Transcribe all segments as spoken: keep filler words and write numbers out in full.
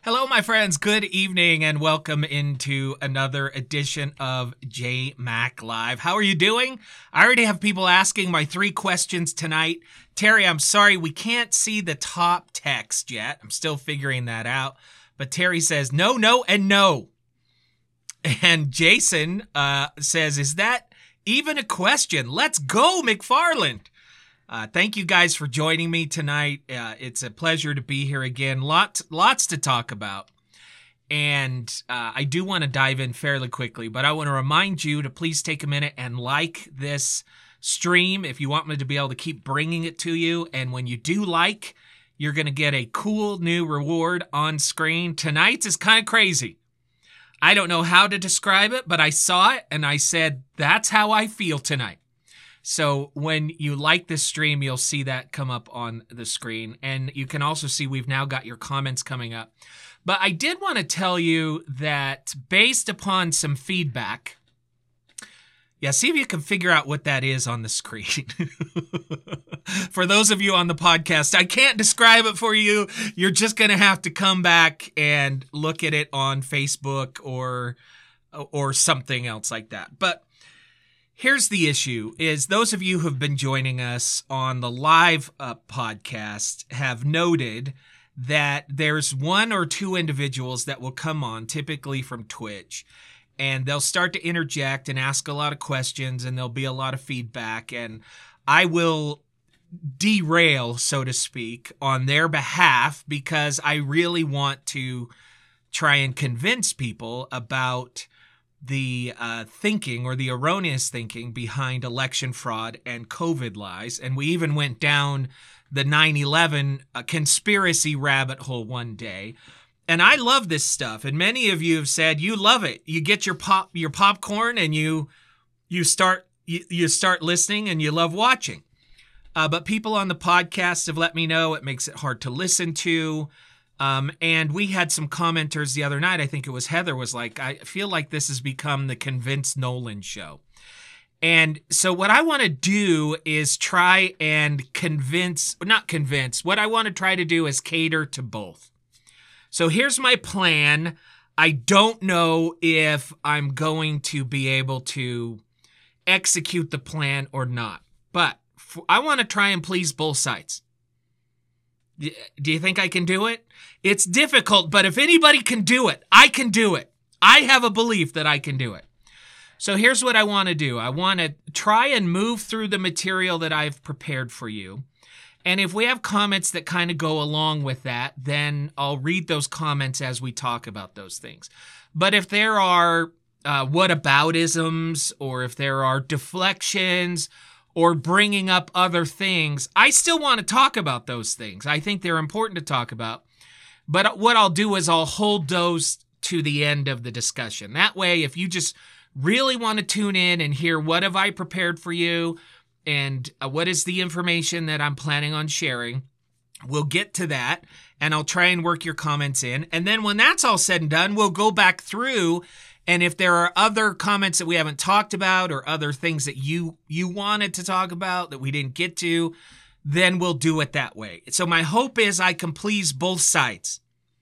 Hello, my friends. Good evening and welcome into another edition of J Mac Live. How are you doing? I already have people asking my three questions tonight. Terry, I'm sorry, we can't see the top text yet. I'm still figuring that out. But Terry says, no, no, and no. And Jason uh, says, is that even a question? Let's go, McFarland. Uh, thank you guys for joining me tonight. Uh, it's a pleasure to be here again. Lots, lots to talk about. And uh, I do want to dive in fairly quickly, but I want to remind you to please take a minute and like this stream if you want me to be able to keep bringing it to you. And when you do like, you're going to get a cool new reward on screen. Tonight's is kind of crazy. I don't know how to describe it, but I saw it and I said, that's how I feel tonight. So when you like this stream, you'll see that come up on the screen. And you can also see we've now got your comments coming up. But I did want to tell you that based upon some feedback, yeah, see if you can figure out what that is on the screen. For those of you on the podcast, I can't describe it for you. You're just going to have to come back and look at it on Facebook or or something else like that. But here's the issue, is those of you who have been joining us on the live uh, podcast have noted that there's one or two individuals that will come on, typically from Twitch, and they'll start to interject and ask a lot of questions, and there'll be a lot of feedback, and I will derail, so to speak, on their behalf because I really want to try and convince people about the uh, thinking or the erroneous thinking behind election fraud and COVID lies. And we even went down the nine eleven uh, conspiracy rabbit hole one day. And I love this stuff. And many of you have said you love it. You get your pop your popcorn and you you start you, you start listening and you love watching. Uh, but people on the podcast have let me know it makes it hard to listen to. Um, and we had some commenters the other night. I think it was Heather was like, I feel like this has become the Convince Nolan show. And so what I want to do is try and convince, not convince, what I want to try to do is cater to both. So here's my plan. I don't know if I'm going to be able to execute the plan or not, but I want to try and please both sides. Do you think I can do it? It's difficult, but if anybody can do it, I can do it. I have a belief that I can do it. So here's what I want to do. I want to try and move through the material that I've prepared for you. And if we have comments that kind of go along with that, then I'll read those comments as we talk about those things. But if there are uh, whataboutisms or if there are deflections or bringing up other things, I still want to talk about those things. I think they're important to talk about. But what I'll do is I'll hold those to the end of the discussion. That way, if you just really want to tune in and hear what have I prepared for you and uh, what is the information that I'm planning on sharing, we'll get to that and I'll try and work your comments in. And then when that's all said and done, we'll go back through. And if there are other comments that we haven't talked about or other things that you you wanted to talk about that we didn't get to, then we'll do it that way. So my hope is I can please both sides.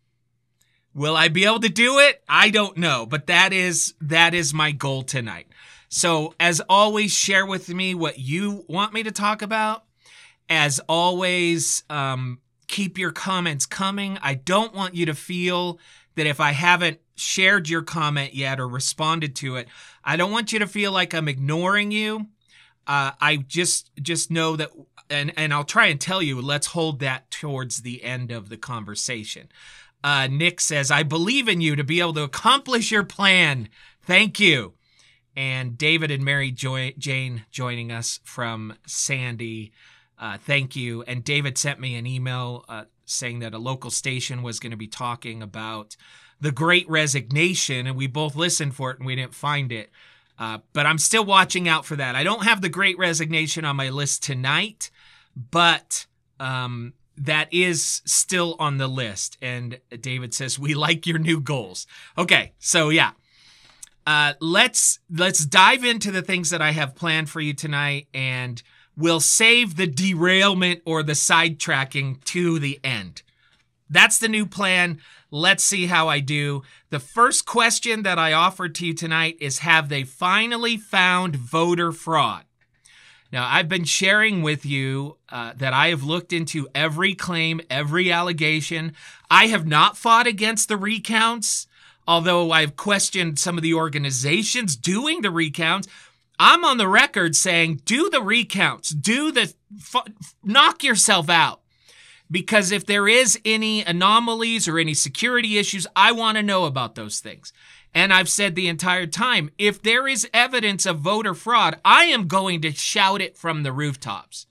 Will I be able to do it? I don't know, but that is that is my goal tonight. So as always, share with me what you want me to talk about. As always, um, keep your comments coming. I don't want you to feel that if I haven't shared your comment yet or responded to it, I don't want you to feel like I'm ignoring you. Uh, I just just know that, and, and I'll try and tell you, let's hold that towards the end of the conversation. Uh, Nick says, I believe in you to be able to accomplish your plan. Thank you. And David and Mary jo- Jane joining us from Sandy. Uh, thank you. And David sent me an email uh, saying that a local station was going to be talking about the Great Resignation, and we both listened for it and we didn't find it. Uh, but I'm still watching out for that. I don't have the Great Resignation on my list tonight, but um, that is still on the list. And David says, we like your new goals. Okay, so yeah. Uh, let's let's dive into the things that I have planned for you tonight, and we'll save the derailment or the sidetracking to the end. that's the new plan. Let's see how I do. The first question that I offered to you tonight is, have they finally found voter fraud? Now, I've been sharing with you uh, that I have looked into every claim, every allegation. I have not fought against the recounts, although I've questioned some of the organizations doing the recounts. I'm on the record saying, do the recounts, do the, f- knock yourself out. Because if there is any anomalies or any security issues, I want to know about those things. And I've said the entire time, if there is evidence of voter fraud, I am going to shout it from the rooftops.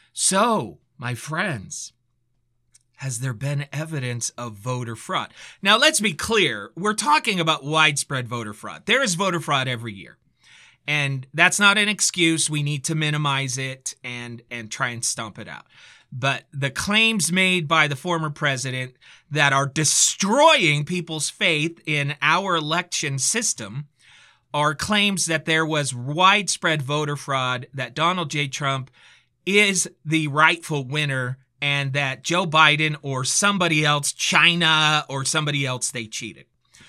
So, my friends, has there been evidence of voter fraud? Now, let's be clear. We're talking about widespread voter fraud. There is voter fraud every year. And that's not an excuse. We need to minimize it and, and try and stomp it out. But the claims made by the former president that are destroying people's faith in our election system are claims that there was widespread voter fraud, that Donald J. Trump is the rightful winner, and that Joe Biden or somebody else, China or somebody else, they cheated.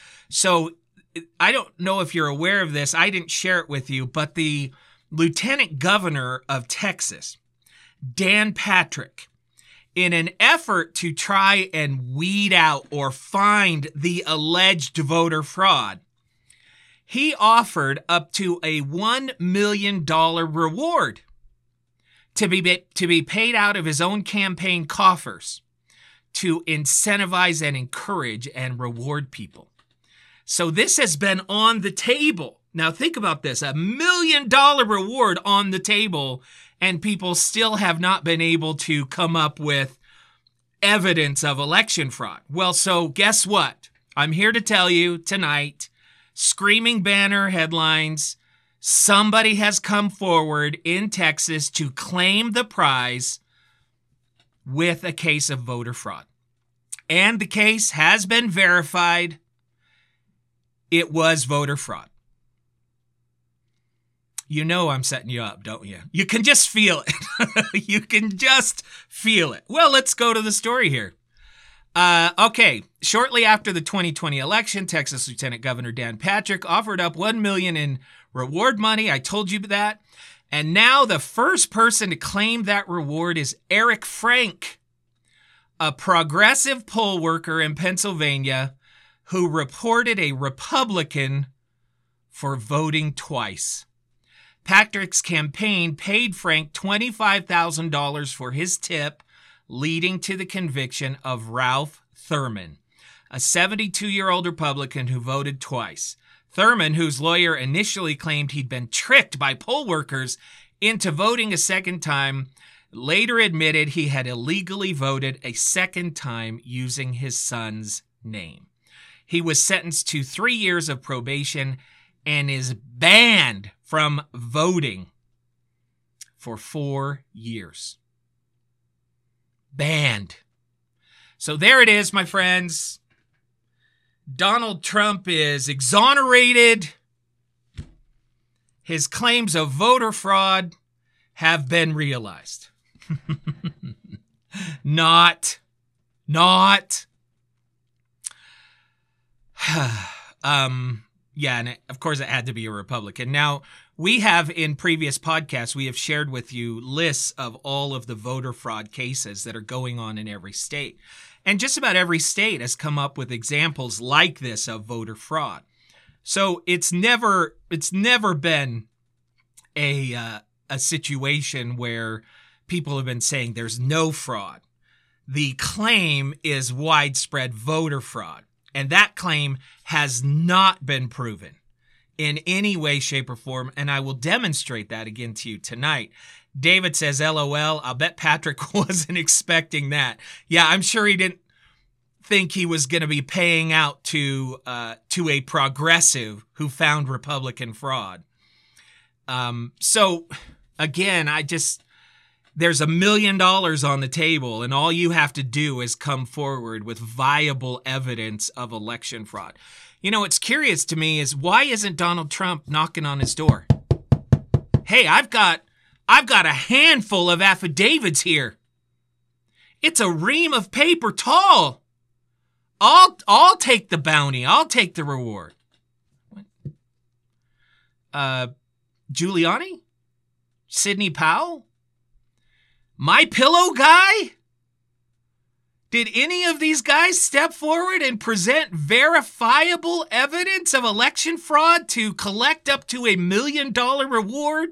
So I don't know if you're aware of this. I didn't share it with you, but the lieutenant governor of Texas, Dan Patrick, in an effort to try and weed out or find the alleged voter fraud, he offered up to a one million dollars reward to be, to be paid out of his own campaign coffers to incentivize and encourage and reward people. So this has been on the table. Now think about this, a million dollar reward on the table, and people still have not been able to come up with evidence of election fraud. Well, so guess what? I'm here to tell you tonight, screaming banner headlines, somebody has come forward in Texas to claim the prize with a case of voter fraud. And the case has been verified. It was voter fraud. You know I'm setting you up, don't you? You can just feel it. You can just feel it. Well, let's go to the story here. Uh, okay, shortly after the twenty twenty election, Texas Lieutenant Governor Dan Patrick offered up one million dollars in reward money. I told you that. And now the first person to claim that reward is Eric Frank, a progressive poll worker in Pennsylvania who reported a Republican for voting twice. Patrick's campaign paid Frank twenty-five thousand dollars for his tip, leading to the conviction of Ralph Thurman, a seventy-two-year-old Republican who voted twice. Thurman, whose lawyer initially claimed he'd been tricked by poll workers into voting a second time, later admitted he had illegally voted a second time using his son's name. He was sentenced to three years of probation and is banned from voting for four years. Banned. So there it is, my friends. Donald Trump is exonerated. His claims of voter fraud have been realized. Not. Not. um... Yeah, and it, of course it had to be a Republican. Now, we have in previous podcasts, we have shared with you lists of all of the voter fraud cases that are going on in every state. And just about every state has come up with examples like this of voter fraud. So it's never it's never been a uh, a situation where people have been saying there's no fraud. The claim is widespread voter fraud. And that claim has not been proven in any way, shape, or form. And I will demonstrate that again to you tonight. David says, LOL, I'll bet Patrick wasn't expecting that. Yeah, I'm sure he didn't think he was going to be paying out to uh, to a progressive who found Republican fraud. Um, so, again, I just... There's a million dollars on the table, and all you have to do is come forward with viable evidence of election fraud. You know, what's curious to me is, why isn't Donald Trump knocking on his door? Hey, I've got, I've got a handful of affidavits here. It's a ream of paper tall. I'll I'll take the bounty. I'll take the reward. Uh, Giuliani? Sidney Powell? My Pillow guy? Did any of these guys step forward and present verifiable evidence of election fraud to collect up to a million dollar reward?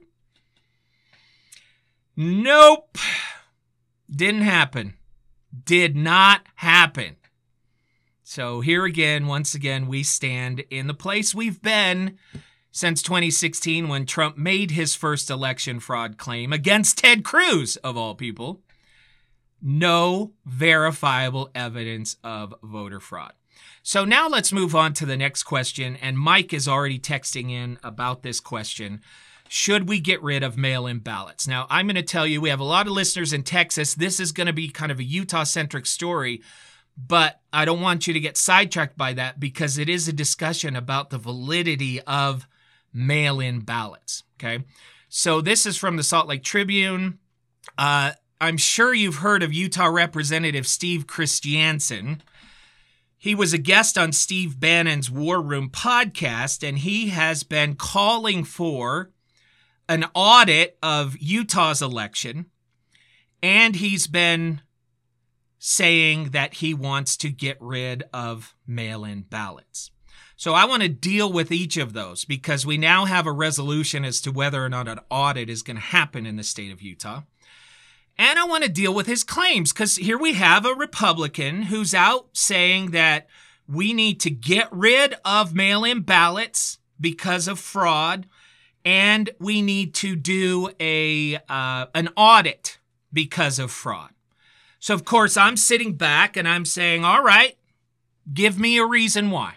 Nope. Didn't happen. Did not happen. So here again, once again, we stand in the place we've been since twenty sixteen when Trump made his first election fraud claim against Ted Cruz, of all people. No verifiable evidence of voter fraud. So now let's move on to the next question. And Mike is already texting in about this question. Should we get rid of mail-in ballots? Now, I'm going to tell you, we have a lot of listeners in Texas. This is going to be kind of a Utah-centric story, but I don't want you to get sidetracked by that because it is a discussion about the validity of mail-in ballots, okay? So this is from the Salt Lake Tribune. Uh, I'm sure you've heard of Utah Representative Steve Christiansen. He was a guest on Steve Bannon's War Room podcast, and he has been calling for an audit of Utah's election, and he's been saying that he wants to get rid of mail-in ballots. So I want to deal with each of those because we now have a resolution as to whether or not an audit is going to happen in the state of Utah. And I want to deal with his claims because here we have a Republican who's out saying that we need to get rid of mail-in ballots because of fraud, and we need to do a uh, an audit because of fraud. So, of course, I'm sitting back and I'm saying, all right, give me a reason why.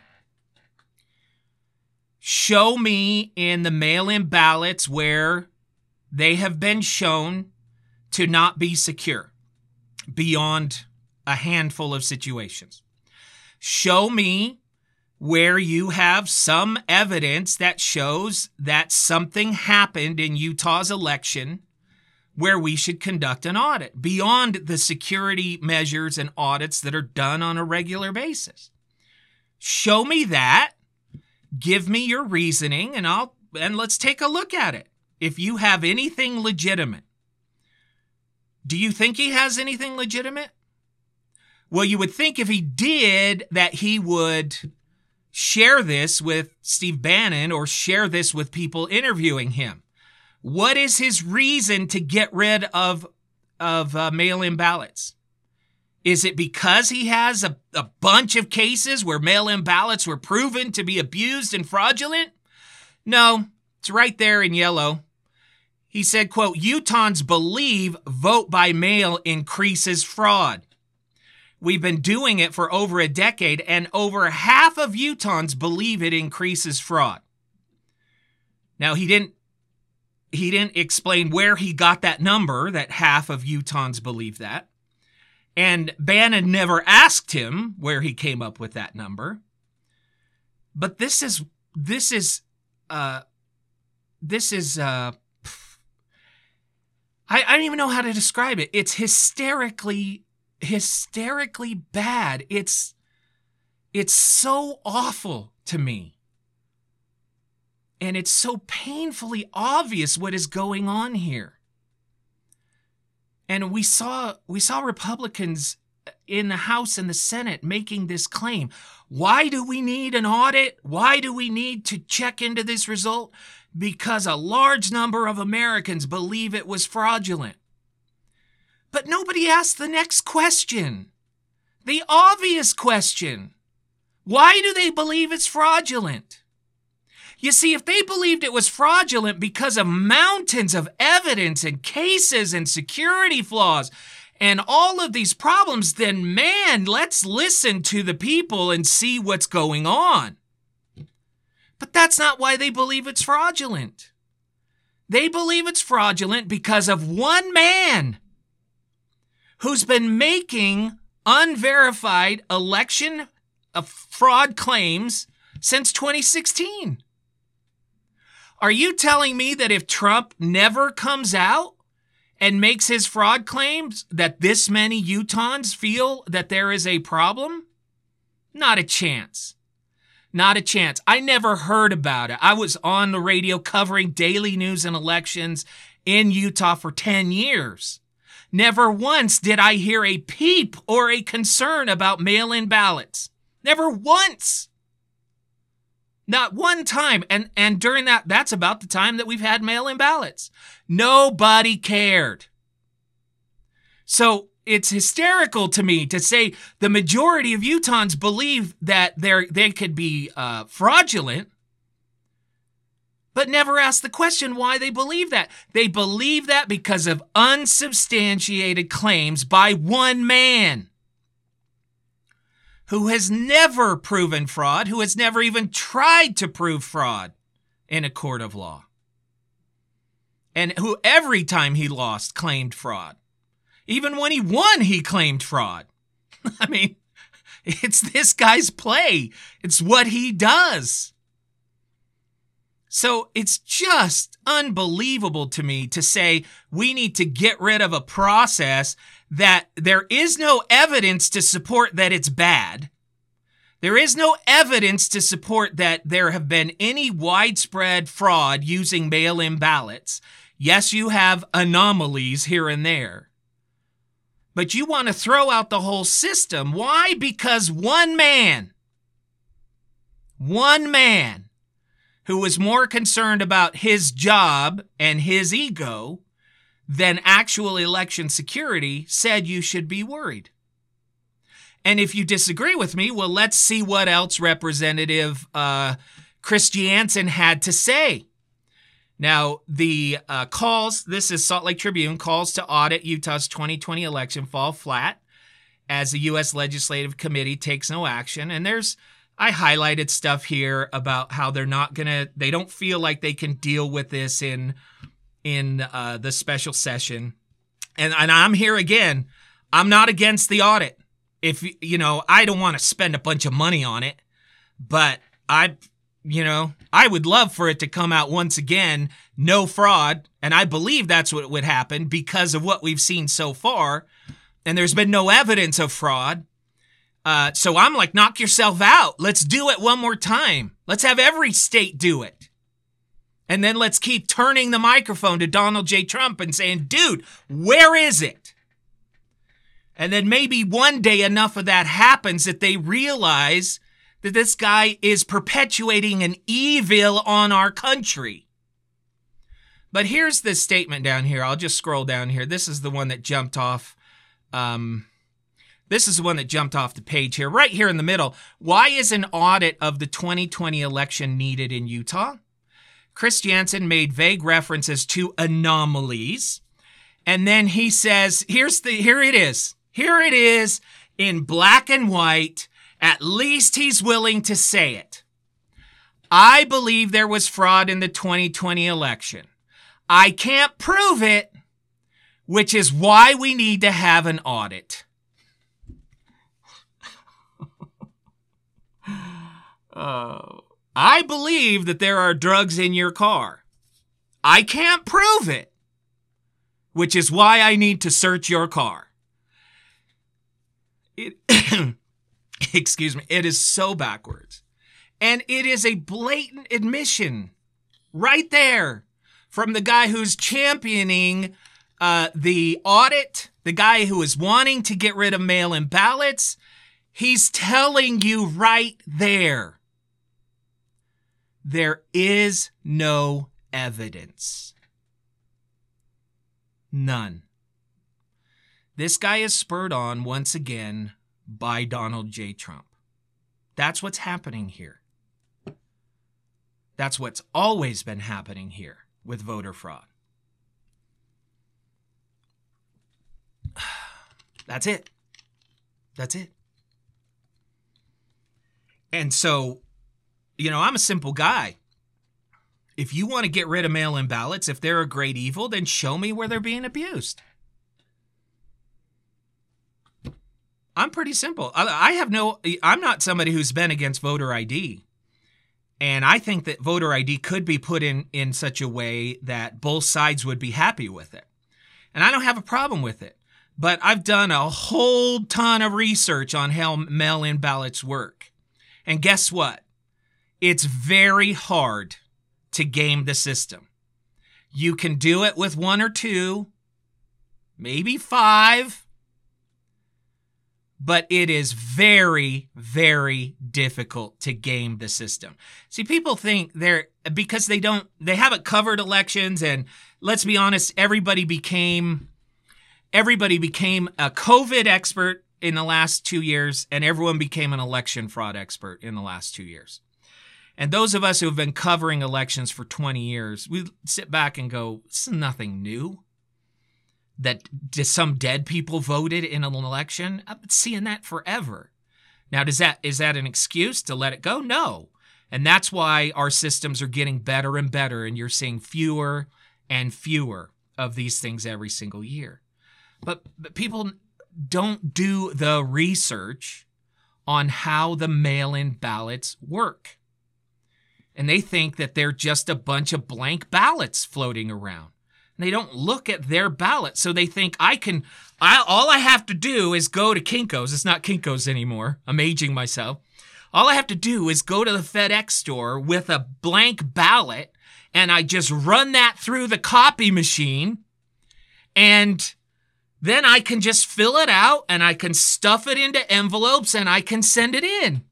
Show me in the mail-in ballots where they have been shown to not be secure beyond a handful of situations. Show me where you have some evidence that shows that something happened in Utah's election where we should conduct an audit beyond the security measures and audits that are done on a regular basis. Show me that. Give me your reasoning and I'll and let's take a look at it. If you have anything legitimate. Do you think he has anything legitimate? Well, you would think if he did that he would share this with Steve Bannon or share this with people interviewing him. What is his reason to get rid of, of uh, mail-in ballots? Is it because he has a, a bunch of cases where mail-in ballots were proven to be abused and fraudulent? No, it's right there in yellow. He said, quote, Utahns believe vote by mail increases fraud. We've been doing it for over a decade, and over half of Utahns believe it increases fraud. Now, he didn't he didn't explain where he got that number, that half of Utahns believe that. And Bannon never asked him where he came up with that number. But this is this is uh this is uh I, I don't even know how to describe it. It's hysterically, hysterically bad. It's, it's so awful to me. And it's so painfully obvious what is going on here. And we saw, we saw Republicans in the House and the Senate making this claim. Why do we need an audit? Why do we need to check into this result? Because a large number of Americans believe it was fraudulent. But nobody asked the next question. The obvious question. Why do they believe it's fraudulent? You see, if they believed it was fraudulent because of mountains of evidence and cases and security flaws and all of these problems, then man, let's listen to the people and see what's going on. But that's not why they believe it's fraudulent. They believe it's fraudulent because of one man who's been making unverified election fraud claims since twenty sixteen. Are you telling me that if Trump never comes out and makes his fraud claims, that this many Utahns feel that there is a problem? Not a chance. Not a chance. I never heard about it. I was on the radio covering daily news and elections in Utah for ten years. Never once did I hear a peep or a concern about mail-in ballots. Never once. Not one time. And, and during that, that's about the time that we've had mail-in ballots. Nobody cared. So it's hysterical to me to say the majority of Utahns believe that they're, they could be uh, fraudulent, but never ask the question why they believe that. They believe that because of unsubstantiated claims by one man who has never proven fraud, who has never even tried to prove fraud in a court of law, and who every time he lost claimed fraud. Even when he won, he claimed fraud. I mean, it's this guy's play. It's what he does. So it's just unbelievable to me to say we need to get rid of a process that there is no evidence to support that it's bad. There is no evidence to support that there have been any widespread fraud using mail-in ballots. Yes, you have anomalies here and there. But you want to throw out the whole system. Why? Because one man, one man who was more concerned about his job and his ego than actual election security said you should be worried. And if you disagree with me, well, let's see what else Representative uh, Chris Jansen had to say. Now, the uh, calls, this is Salt Lake Tribune, calls to audit Utah's twenty twenty election fall flat as the U S Legislative Committee takes no action. And there's, I highlighted stuff here about how they're not going to, they don't feel like they can deal with this in, in uh, the special session. And, and I'm here again, I'm not against the audit. If, you know, I don't want to spend a bunch of money on it, but I... You know, I would love for it to come out once again, no fraud. And I believe that's what would happen because of what we've seen so far. And there's been no evidence of fraud. Uh, so I'm like, knock yourself out. Let's do it one more time. Let's have every state do it. And then let's keep turning the microphone to Donald J. Trump and saying, dude, where is it? And then maybe one day enough of that happens that they realize that this guy is perpetuating an evil on our country. But here's this statement down here. I'll just scroll down here. This is the one that jumped off. Um, this is the one that jumped off the page here, right here in the middle. Why is an audit of the twenty twenty election needed in Utah? Chris Jansen made vague references to anomalies. And then he says, here's the, here it is. Here it is in black and white. At least he's willing to say it. I believe there was fraud in the twenty twenty election. I can't prove it, which is why we need to have an audit. uh, I believe that there are drugs in your car. I can't prove it, which is why I need to search your car. It... Excuse me, it is so backwards. And it is a blatant admission right there from the guy who's championing uh, the audit, the guy who is wanting to get rid of mail-in ballots. He's telling you right there, there is no evidence. None. This guy is spurred on once again by Donald J. Trump. That's what's happening here. That's what's always been happening here with voter fraud. That's it. That's it. And so, you know, I'm a simple guy. If you want to get rid of mail-in ballots, if they're a great evil, then show me where they're being abused. I'm pretty simple. I have no, I'm not somebody who's been against voter I D. And I think that voter I D could be put in, in such a way that both sides would be happy with it. And I don't have a problem with it. but I've done a whole ton of research on how mail-in ballots work. And guess what? It's very hard to game the system. You can do it with one or two, maybe five, but it is very, very difficult to game the system. See, people think they're, because they don't, they haven't covered elections, and let's be honest, everybody became, everybody became a COVID expert in the last two years, and everyone became an election fraud expert in the last two years. And those of us who have been covering elections for twenty years, we sit back and go, this is nothing new. That some dead people voted in an election? I've been seeing that forever. Now, does that is that an excuse to let it go? No. And that's why our systems are getting better and better, and you're seeing fewer and fewer of these things every single year. But, but people don't do the research on how the mail-in ballots work. And they think that they're just a bunch of blank ballots floating around. And they don't look at their ballot. So they think, I can, I, all I have to do is go to Kinko's. It's not Kinko's anymore. I'm aging myself. All I have to do is go to the FedEx store with a blank ballot, and I just run that through the copy machine, and then I can just fill it out, and I can stuff it into envelopes, and I can send it in.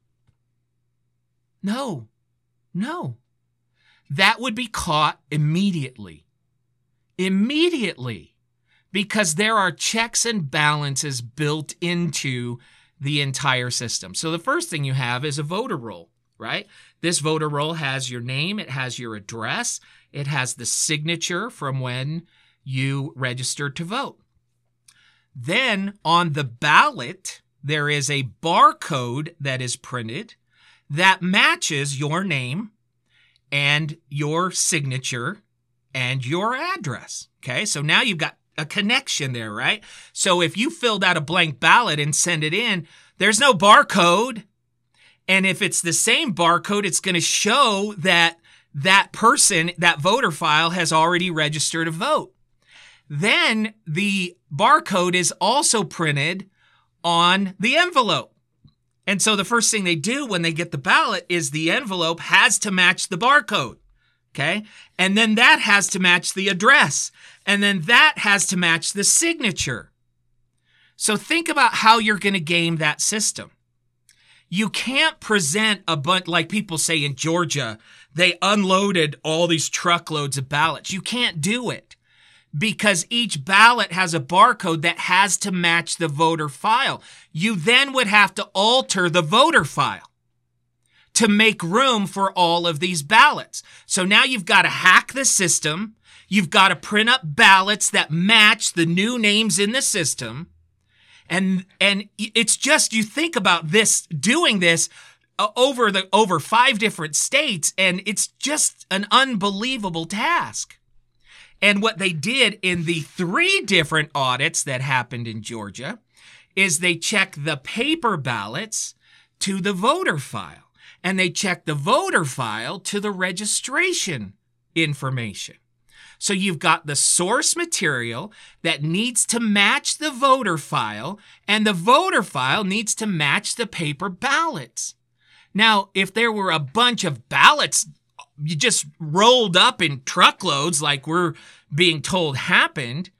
No. No, that would be caught immediately. Immediately. Because there are checks and balances built into the entire system. So the first thing you have is a voter roll, right? This voter roll has your name, it has your address, it has the signature from when you registered to vote. Then on the ballot, there is a barcode that is printed that matches your name and your signature and your address. Okay, so now you've got a connection there, right? So if you filled out a blank ballot and send it in, there's no barcode. And if it's the same barcode, it's going to show that that person, that voter file has already registered to vote. Then the barcode is also printed on the envelope. And so the first thing they do when they get the ballot is the envelope has to match the barcode, okay? And then that has to match the address. And then that has to match the signature. So think about how you're going to game that system. You can't present a bunch, like people say in Georgia, they unloaded all these truckloads of ballots. You can't do it, because each ballot has a barcode that has to match the voter file. You then would have to alter the voter file to make room for all of these ballots. So now you've got to hack the system. You've got to print up ballots that match the new names in the system. And, and it's just, you think about this, doing this over the, over five different states, and it's just an unbelievable task. And what they did in the three different audits that happened in Georgia is they checked the paper ballots to the voter file, and they checked the voter file to the registration information. So you've got the source material that needs to match the voter file, and the voter file needs to match the paper ballots. Now, if there were a bunch of ballots you just rolled up in truckloads like we're being told happened,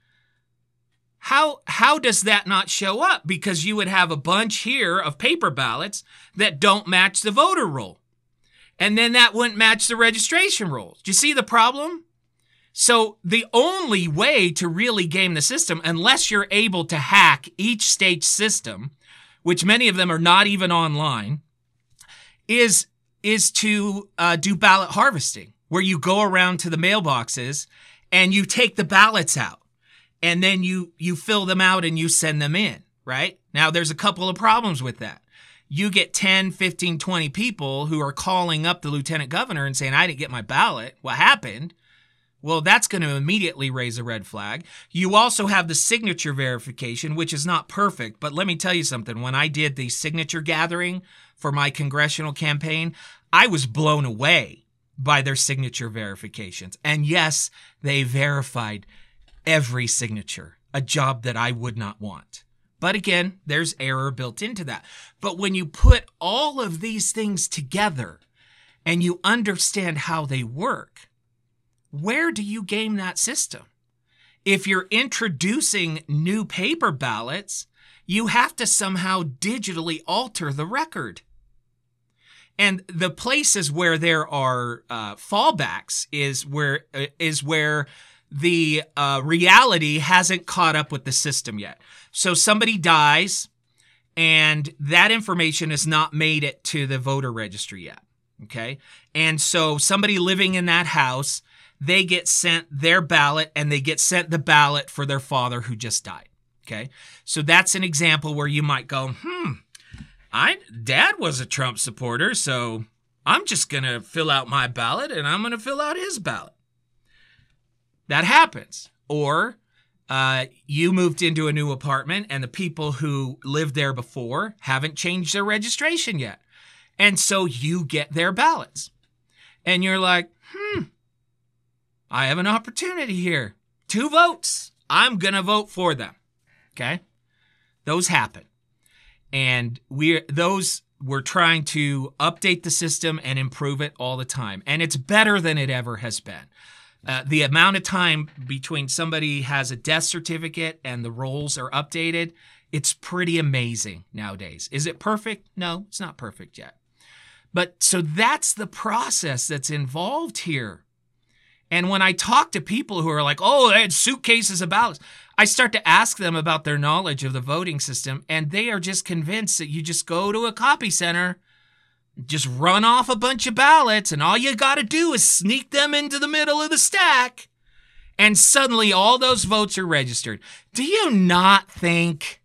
how how does that not show up? Because you would have a bunch here of paper ballots that don't match the voter roll. And then that wouldn't match the registration rolls. Do you see the problem? So the only way to really game the system, unless you're able to hack each state's system, which many of them are not even online, is is to uh, do ballot harvesting, where you go around to the mailboxes and you take the ballots out, and then you you fill them out and you send them in, right? Now, there's a couple of problems with that. You get ten, fifteen, twenty people who are calling up the lieutenant governor and saying, I didn't get my ballot. What happened? Well, that's going to immediately raise a red flag. You also have the signature verification, which is not perfect. But let me tell you something. When I did the signature gathering for my congressional campaign, I was blown away by their signature verifications. And yes, they verified every signature. a job that I would not want. But again, there's error built into that. But when you put all of these things together and you understand how they work, where do you game that system? If you're introducing new paper ballots, you have to somehow digitally alter the record. And the places where there are uh, fallbacks is where uh, is where the uh, reality hasn't caught up with the system yet. So somebody dies, and that information has not made it to the voter registry yet. Okay, and so somebody living in that house, they get sent their ballot, and they get sent the ballot for their father who just died. Okay, so that's an example where you might go, hmm. I Dad was a Trump supporter, so I'm just going to fill out my ballot and I'm going to fill out his ballot. That happens. Or uh, you moved into a new apartment and the people who lived there before haven't changed their registration yet. And so you get their ballots. And you're like, hmm, I have an opportunity here. Two votes. I'm going to vote for them. Okay? Those happen. And we those we're trying to update the system and improve it all the time. And it's better than it ever has been. Uh, the amount of time between somebody has a death certificate and the rolls are updated, it's pretty amazing nowadays. Is it perfect? No, it's not perfect yet. But so that's the process that's involved here. And when I talk to people who are like, oh, they had suitcases of ballots, I start to ask them about their knowledge of the voting system, and they are just convinced that you just go to a copy center, just run off a bunch of ballots, and all you got to do is sneak them into the middle of the stack, and suddenly all those votes are registered. Do you not think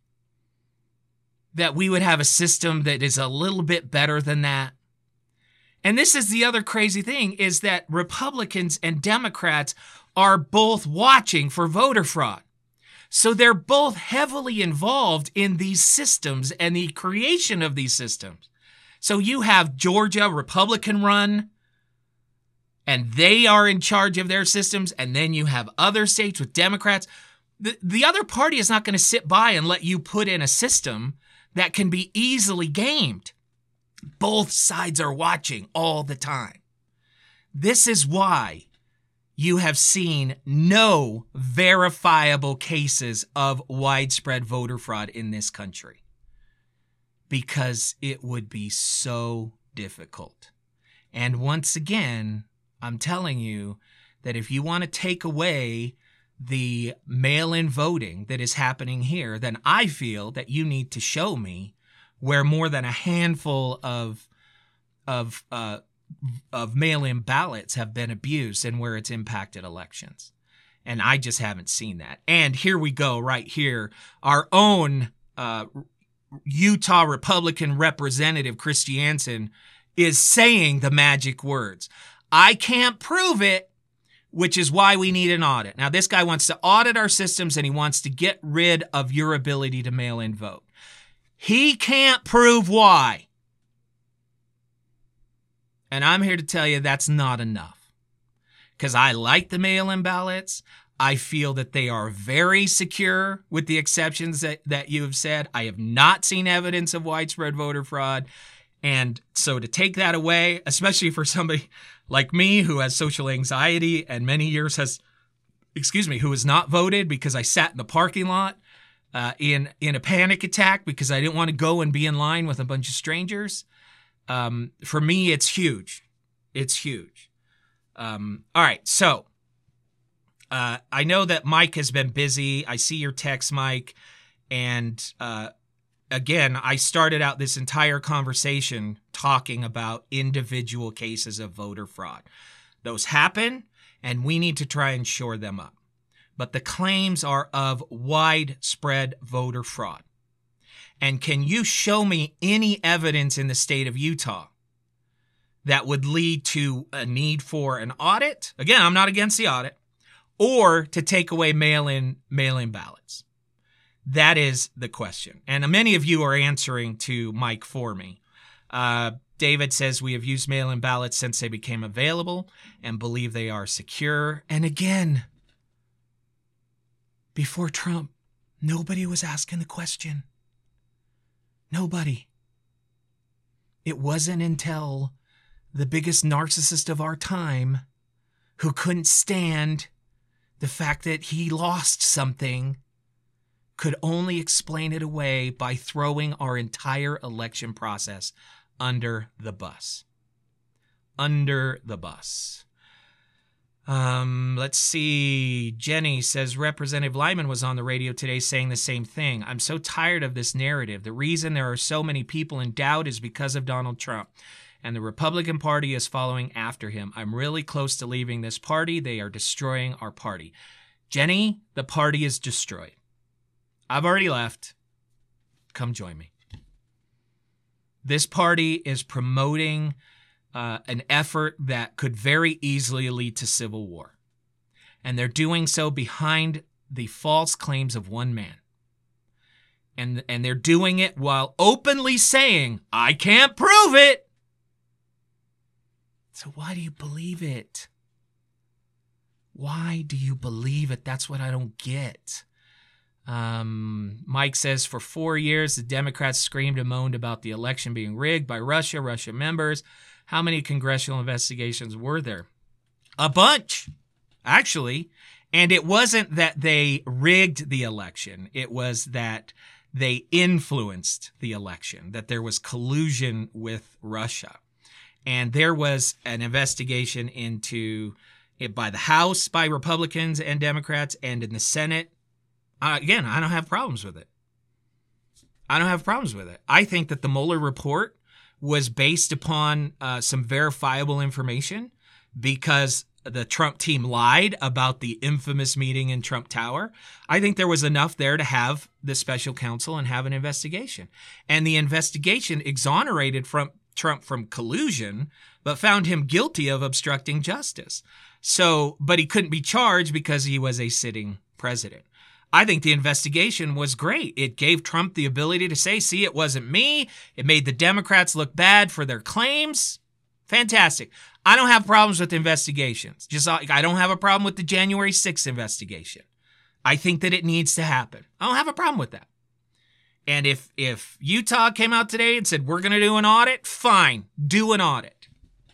that we would have a system that is a little bit better than that? And this is the other crazy thing, is that Republicans and Democrats are both watching for voter fraud. So they're both heavily involved in these systems and the creation of these systems. So you have Georgia, Republican run, and they are in charge of their systems. And then you have other states with Democrats. The, the other party is not going to sit by and let you put in a system that can be easily gamed. Both sides are watching all the time. This is why you have seen no verifiable cases of widespread voter fraud in this country, because it would be so difficult. And once again, I'm telling you that if you want to take away the mail-in voting that is happening here, then I feel that you need to show me where more than a handful of of uh, of mail-in ballots have been abused and where it's impacted elections. And I just haven't seen that. And here we go right here. Our own uh, Utah Republican representative, Chris Jansen, is saying the magic words. I can't prove it, which is why we need an audit. Now, this guy wants to audit our systems and he wants to get rid of your ability to mail in vote. He can't prove why. And I'm here to tell you that's not enough. Because I like the mail-in ballots. I feel that they are very secure, with the exceptions that, that you have said. I have not seen evidence of widespread voter fraud. And so to take that away, especially for somebody like me who has social anxiety and many years has, excuse me, who has not voted because I sat in the parking lot uh, in, in a panic attack because I didn't want to go and be in line with a bunch of strangers. Um, for me, it's huge. It's huge. Um, all right. So uh, I know that Mike has been busy. I see your text, Mike. And uh, again, I started out this entire conversation talking about individual cases of voter fraud. Those happen, and we need to try and shore them up. But the claims are of widespread voter fraud. And can you show me any evidence in the state of Utah that would lead to a need for an audit? Again, I'm not against the audit. Or to take away mail-in, mail-in ballots. That is the question. And many of you are answering to Mike for me. Uh, David says, we have used mail-in ballots since they became available and believe they are secure. And again, before Trump, Nobody was asking the question. Nobody. It wasn't until the biggest narcissist of our time, who couldn't stand the fact that he lost something, could only explain it away by throwing our entire election process under the bus. Under the bus. Um, let's see. Jenny says Representative Lyman was on the radio today saying the same thing. I'm so tired of this narrative. The reason there are so many people in doubt is because of Donald Trump, and the Republican Party is following after him. I'm really close to leaving this party. They are destroying our party. Jenny, the party is destroyed. I've already left. Come join me. This party is promoting Uh, an effort that could very easily lead to civil war. And they're doing so behind the false claims of one man. And, and they're doing it while openly saying, I can't prove it. So why do you believe it? Why do you believe it? That's what I don't get. Um, Mike says, for four years, the Democrats screamed and moaned about the election being rigged by Russia, Russia members. How many congressional investigations were there? A bunch, actually. And it wasn't that they rigged the election. It was that they influenced the election, that there was collusion with Russia. And there was an investigation into it by the House, by Republicans and Democrats, and in the Senate. Uh, again, I don't have problems with it. I don't have problems with it. I think that the Mueller report was based upon uh, some verifiable information because the Trump team lied about the infamous meeting in Trump Tower. I think there was enough there to have the special counsel and have an investigation. And the investigation exonerated from Trump from collusion, but found him guilty of obstructing justice. So, but he couldn't be charged because he was a sitting president. I think the investigation was great. It gave Trump the ability to say, see, it wasn't me. It made the Democrats look bad for their claims. Fantastic. I don't have problems with investigations. Just like I don't have a problem with the January sixth investigation. I think that it needs to happen. I don't have a problem with that. And if, if Utah came out today and said, we're going to do an audit, fine, do an audit.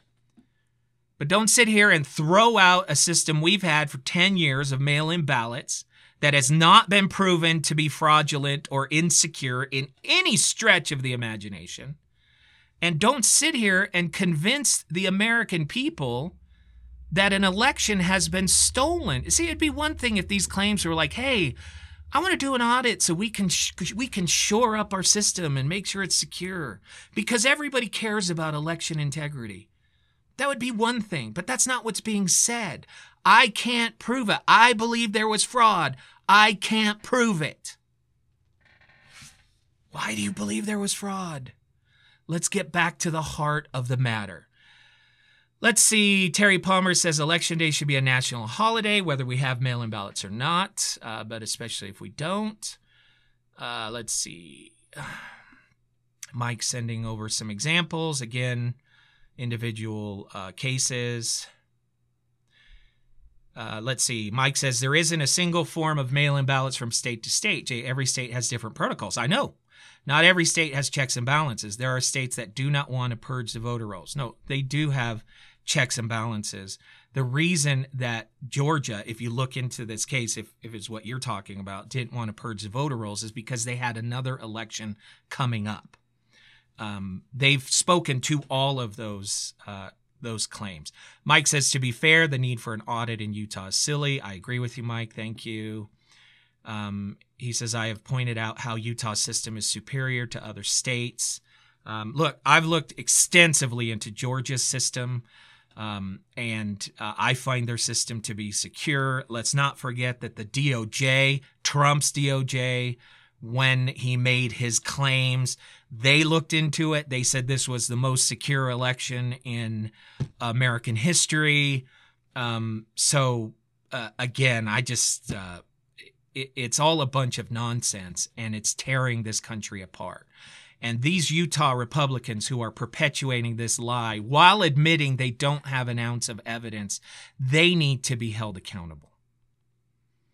But don't sit here and throw out a system we've had for ten years of mail-in ballots that has not been proven to be fraudulent or insecure in any stretch of the imagination. And don't sit here and convince the American people that an election has been stolen. See, it'd be one thing if these claims were like, hey, I want to do an audit so we can sh- we can shore up our system and make sure it's secure because everybody cares about election integrity. That would be one thing, but that's not what's being said. I can't prove it. I believe there was fraud. I can't prove it. Why do you believe there was fraud? Let's get back to the heart of the matter. Let's see. Terry Palmer says Election Day should be a national holiday, whether we have mail-in ballots or not, uh, but especially if we don't. Uh, let's see. Mike sending over some examples. Again, individual uh, cases. Uh, let's see. Mike says there isn't a single form of mail-in ballots from state to state. Every state has different protocols. I know. Not every state has checks and balances. There are states that do not want to purge the voter rolls. No, they do have checks and balances. The reason that Georgia, if you look into this case, if, if it's what you're talking about, didn't want to purge the voter rolls is because they had another election coming up. Um, they've spoken to all of those uh those claims. Mike says, to be fair, the need for an audit in Utah is silly. I agree with you, Mike. Thank you. Um, he says, I have pointed out how Utah's system is superior to other states. Um, look, I've looked extensively into Georgia's system, um, and uh, I find their system to be secure. Let's not forget that the D O J, Trump's D O J, when he made his claims, they looked into it. They said this was the most secure election in American history. Um, so, uh, again, I just, uh, it, it's all a bunch of nonsense, and it's tearing this country apart. And these Utah Republicans who are perpetuating this lie while admitting they don't have an ounce of evidence, they need to be held accountable.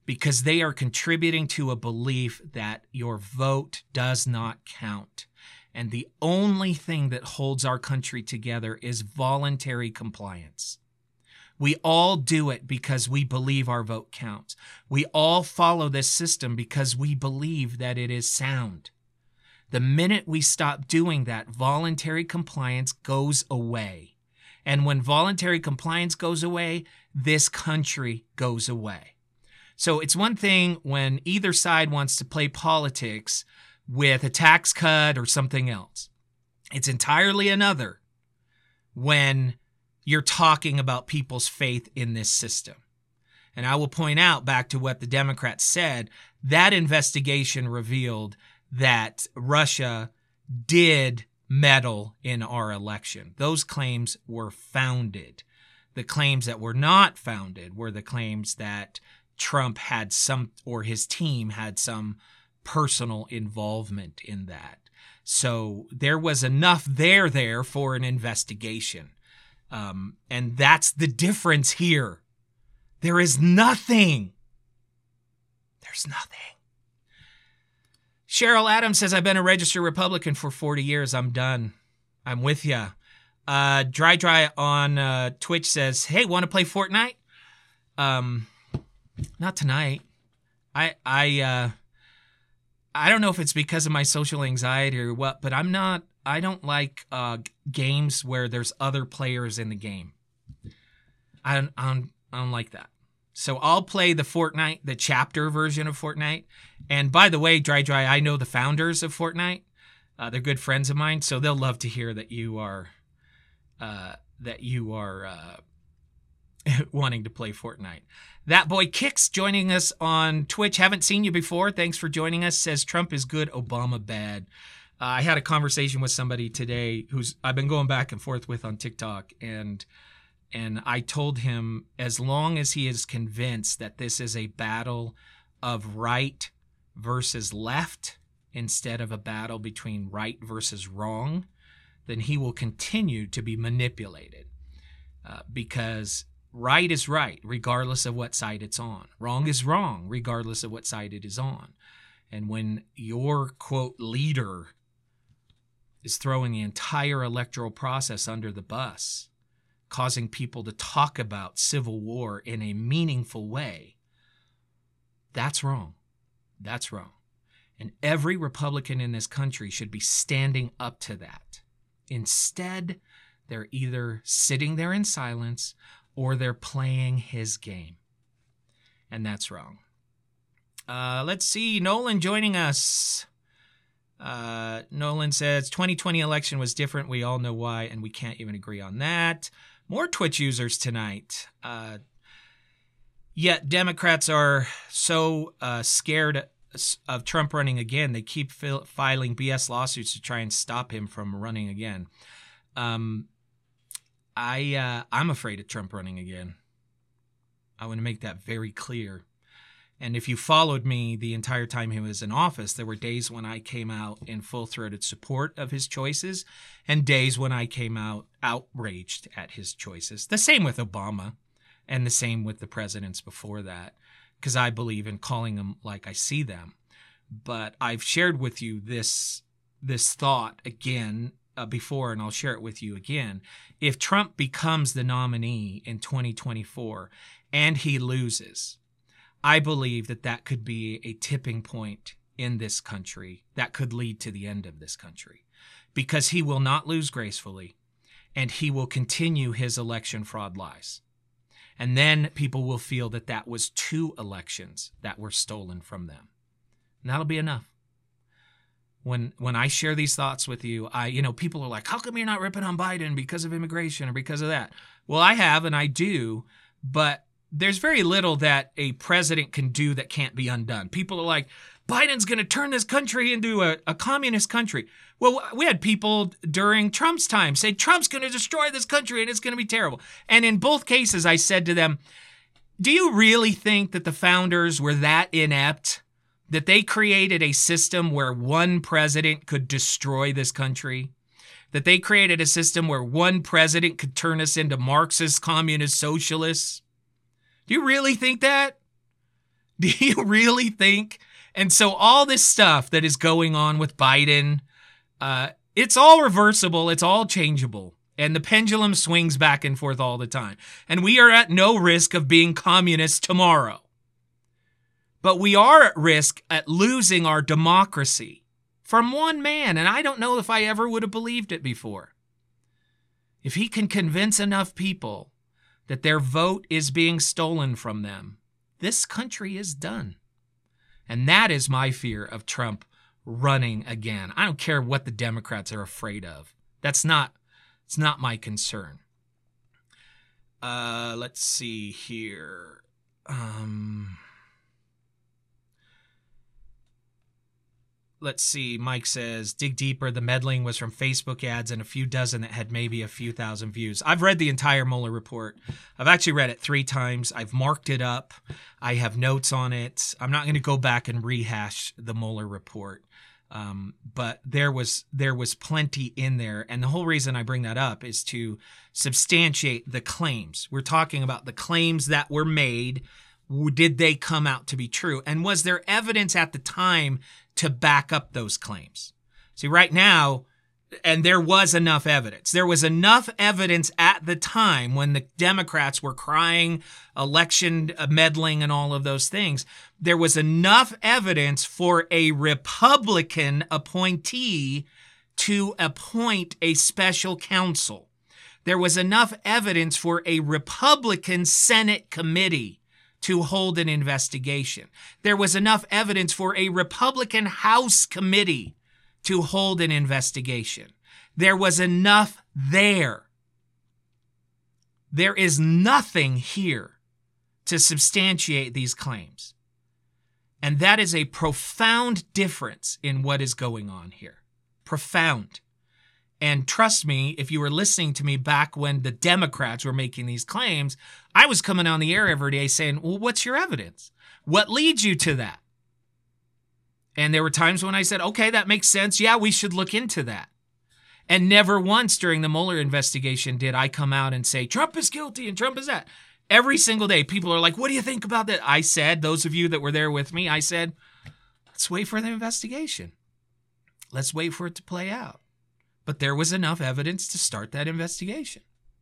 because they are contributing to a belief that your vote does not count. And the only thing that holds our country together is voluntary compliance. We all do it because we believe our vote counts. We all follow this system because we believe that it is sound. The minute we stop doing that, voluntary compliance goes away. And when voluntary compliance goes away, this country goes away. So it's one thing when either side wants to play politics with a tax cut or something else. It's entirely another when you're talking about people's faith in this system. And I will point out, back to what the Democrats said, that investigation revealed that Russia did meddle in our election. Those claims were founded. The claims that were not founded were the claims that Trump had some, or his team had some personal involvement in that. So there was enough there there for an investigation. Um, and that's the difference here. There is nothing. There's nothing. Cheryl Adams says, I've been a registered Republican for forty years. I'm done. I'm with ya. Uh, Dry Dry on uh, Twitch says, hey, want to play Fortnite? Um... Not tonight. I I uh I don't know if it's because of my social anxiety or what, but I'm not I don't like uh games where there's other players in the game. I don't I don't, I don't like that. So I'll play the Fortnite, the chapter version of Fortnite. And by the way, Dry Dry, I know the founders of Fortnite. Uh, they're good friends of mine, so they'll love to hear that you are uh that you are uh wanting to play Fortnite. That Boy Kicks joining us on Twitch. Haven't seen you before. Thanks for joining us. Says Trump is good, Obama bad. Uh, I had a conversation with somebody today who's I've been going back and forth with on TikTok, and and I told him as long as he is convinced that this is a battle of right versus left instead of a battle between right versus wrong, then he will continue to be manipulated uh, because right is right, regardless of what side it's on. Wrong is wrong, regardless of what side it is on. And when your, quote, leader is throwing the entire electoral process under the bus, causing people to talk about civil war in a meaningful way, that's wrong. That's wrong. And every Republican in this country should be standing up to that. Instead, they're either sitting there in silence or they're playing his game. And that's wrong. Uh, let's see. Nolan joining us. Uh, Nolan says, twenty twenty election was different. We all know why, and we can't even agree on that. More Twitch users tonight. Uh, yet Democrats are so uh, scared of Trump running again. They keep fil- filing B S lawsuits to try and stop him from running again. Um, I, uh, I'm afraid of Trump running again. I want to make that very clear. And if you followed me the entire time he was in office, there were days when I came out in full-throated support of his choices and days when I came out outraged at his choices. The same with Obama and the same with the presidents before that, because I believe in calling them like I see them. But I've shared with you this, this thought again uh, before, and I'll share it with you again. If Trump becomes the nominee in twenty twenty-four and he loses, I believe that that could be a tipping point in this country that could lead to the end of this country, because he will not lose gracefully and he will continue his election fraud lies. And then people will feel that that was two elections that were stolen from them. And that'll be enough. When when I share these thoughts with you, I you know, people are like, how come you're not ripping on Biden because of immigration or because of that? Well, I have, and I do, but there's very little that a president can do that can't be undone. People are like, Biden's going to turn this country into a, a communist country. Well, we had people during Trump's time say, Trump's going to destroy this country and it's going to be terrible. And in both cases, I said to them, do you really think that the founders were that inept that they created a system where one president could destroy this country? That they created a system where one president could turn us into Marxist, communist, socialists? Do you really think that? Do you really think? And so all this stuff that is going on with Biden, uh, it's all reversible. It's all changeable. And the pendulum swings back and forth all the time. And we are at no risk of being communists tomorrow. But we are at risk at losing our democracy from one man. And I don't know if I ever would have believed it before. If he can convince enough people that their vote is being stolen from them, this country is done. And that is my fear of Trump running again. I don't care what the Democrats are afraid of. That's not, it's not my concern. Uh, let's see here. Um, let's see. Mike says, dig deeper. The meddling was from Facebook ads and a few dozen that had maybe a few thousand views. I've read the entire Mueller report. I've actually read it three times. I've marked it up. I have notes on it. I'm not going to go back and rehash the Mueller report. Um, but there was there was plenty in there. And the whole reason I bring that up is to substantiate the claims. We're talking about the claims that were made. Did they come out to be true? And was there evidence at the time to back up those claims? See, right now, and there was enough evidence. There was enough evidence at the time when the Democrats were crying election meddling and all of those things. There was enough evidence for a Republican appointee to appoint a special counsel. There was enough evidence for a Republican Senate committee to hold an investigation. There was enough evidence for a Republican House committee to hold an investigation. There was enough there. There is nothing here to substantiate these claims. And that is a profound difference in what is going on here. Profound. And trust me, if you were listening to me back when the Democrats were making these claims, I was coming on the air every day saying, well, what's your evidence? What leads you to that? And there were times when I said, okay, that makes sense. Yeah, we should look into that. And never once during the Mueller investigation did I come out and say, Trump is guilty and Trump is that. Every single day, people are like, what do you think about that? I said, those of you that were there with me, I said, let's wait for the investigation. Let's wait for it to play out. But there was enough evidence to start that investigation.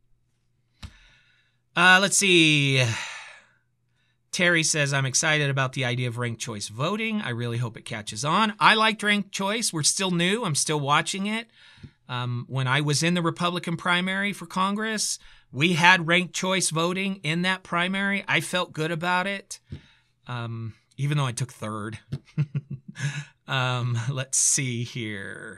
Uh, let's see. Terry says, I'm excited about the idea of ranked choice voting. I really hope it catches on. I liked ranked choice. We're still new. I'm still watching it. Um, when I was in the Republican primary for Congress, we had ranked choice voting in that primary. I felt good about it, um, even though I took third. um, let's see here.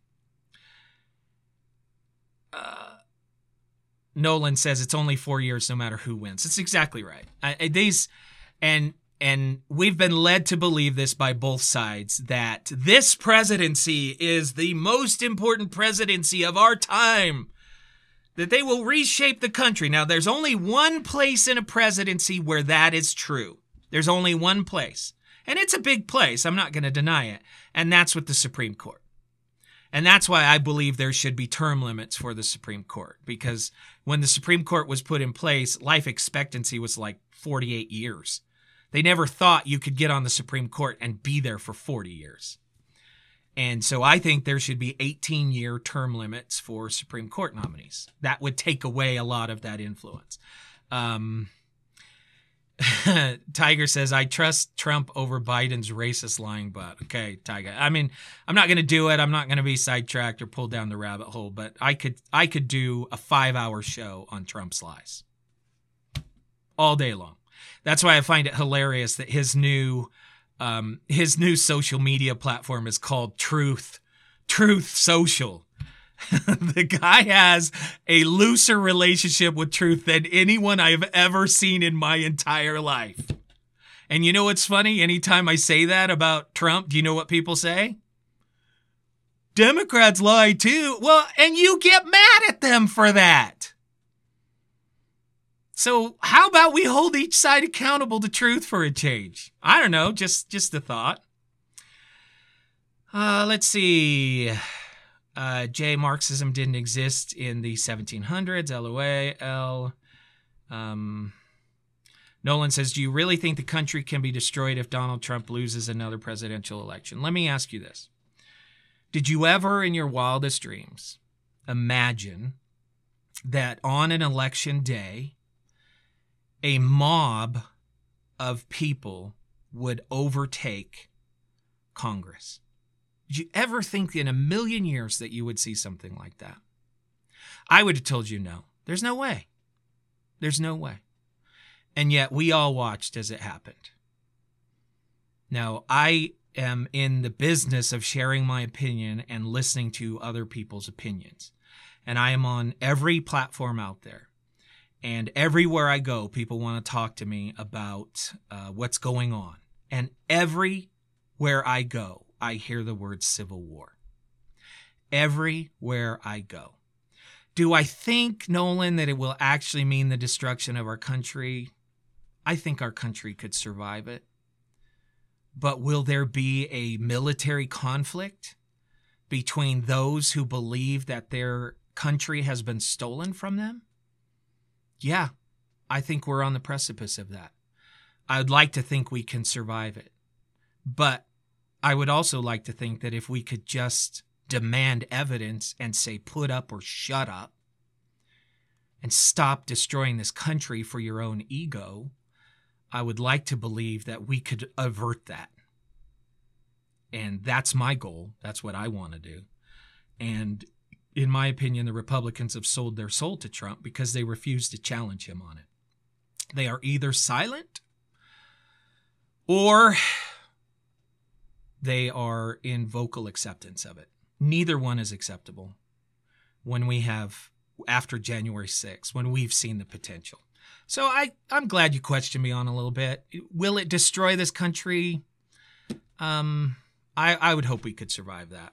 Uh, Nolan says it's only four years no matter who wins. It's exactly right. I, these, and and we've been led to believe this by both sides, that this presidency is the most important presidency of our time, that they will reshape the country. Now, there's only one place in a presidency where that is true. There's only one place. And it's a big place. I'm not going to deny it. And that's with the Supreme Court. And that's why I believe there should be term limits for the Supreme Court, because when the Supreme Court was put in place, life expectancy was like forty-eight years. They never thought you could get on the Supreme Court and be there for forty years. And so I think there should be eighteen-year term limits for Supreme Court nominees. That would take away a lot of that influence. Um, Tiger says, I trust Trump over Biden's racist lying butt. Okay, Tiger. I mean, I'm not going to do it. I'm not going to be sidetracked or pulled down the rabbit hole, but I could I could do a five-hour show on Trump's lies all day long. That's why I find it hilarious that his new um, his new social media platform is called Truth, Truth Social. The guy has a looser relationship with truth than anyone I've ever seen in my entire life. And you know what's funny? Anytime I say that about Trump, do you know what people say? Democrats lie too. Well, and you get mad at them for that. So how about we hold each side accountable to truth for a change? I don't know, just, just a thought. Uh, let's see. Uh, J, Marxism didn't exist in the seventeen hundreds, L O A L. Um, Nolan says, do you really think the country can be destroyed if Donald Trump loses another presidential election? Let me ask you this. Did you ever in your wildest dreams imagine that on an election day, a mob of people would overtake Congress? Did you ever think in a million years that you would see something like that? I would have told you no. There's no way. There's no way. And yet we all watched as it happened. Now, I am in the business of sharing my opinion and listening to other people's opinions. And I am on every platform out there. And everywhere I go, people want to talk to me about uh, what's going on. And everywhere I go, I hear the word civil war. Everywhere I go. Do I think, Nolan, that it will actually mean the destruction of our country? I think our country could survive it. But will there be a military conflict between those who believe that their country has been stolen from them? Yeah, I think we're on the precipice of that. I would like to think we can survive it. But I would also like to think that if we could just demand evidence and say, put up or shut up, and stop destroying this country for your own ego, I would like to believe that we could avert that. And that's my goal. That's what I want to do. And in my opinion, the Republicans have sold their soul to Trump because they refuse to challenge him on it. They are either silent or they are in vocal acceptance of it. Neither one is acceptable when we have, after January sixth, when we've seen the potential. So I, I'm glad you questioned me on a little bit. Will it destroy this country? Um, I, I would hope we could survive that.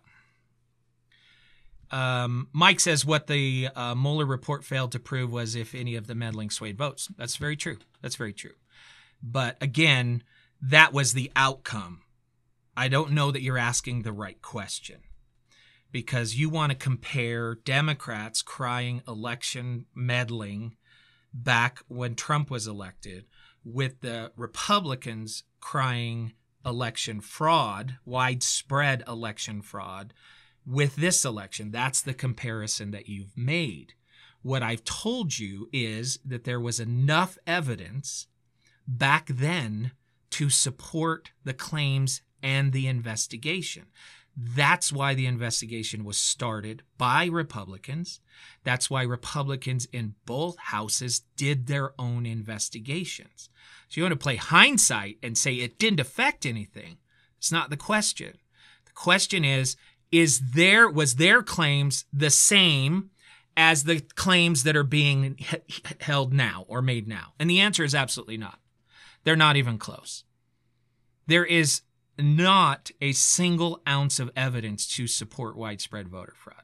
Um, Mike says what the uh, Mueller report failed to prove was if any of the meddling swayed votes. That's very true. That's very true. But again, that was the outcome. I don't know that you're asking the right question, because you want to compare Democrats crying election meddling back when Trump was elected with the Republicans crying election fraud, widespread election fraud, with this election. That's the comparison that you've made. What I've told you is that there was enough evidence back then to support the claims and the investigation. That's why the investigation was started by Republicans. That's why Republicans in both houses did their own investigations. So you want to play hindsight and say it didn't affect anything. It's not the question. The question is, is there, was their claims the same as the claims that are being h- held now or made now? And the answer is absolutely not. They're not even close. There is not a single ounce of evidence to support widespread voter fraud.